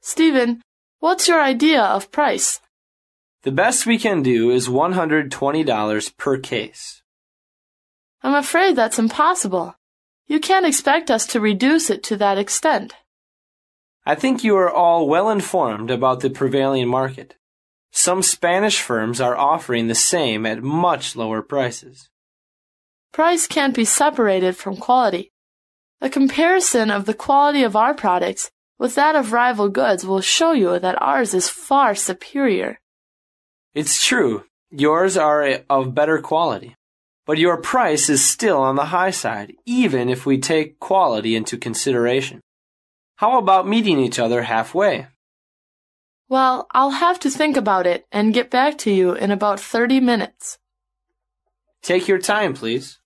Stephen, what's your idea of price? The best we can do is $120 per case. I'm afraid that's impossible. You can't expect us to reduce it to that extent. I think you are all well informed about the prevailing market. Some Spanish firms are offering the same at much lower prices. Price can't be separated from quality. A comparison of the quality of our products with that of rival goods will show you that ours is far superior. It's true, yours are of better quality, but your price is still on the high side, even if we take quality into consideration. How about meeting each other halfway? Well, I'll have to think about it and get back to you in about 30 minutes. Take your time, please.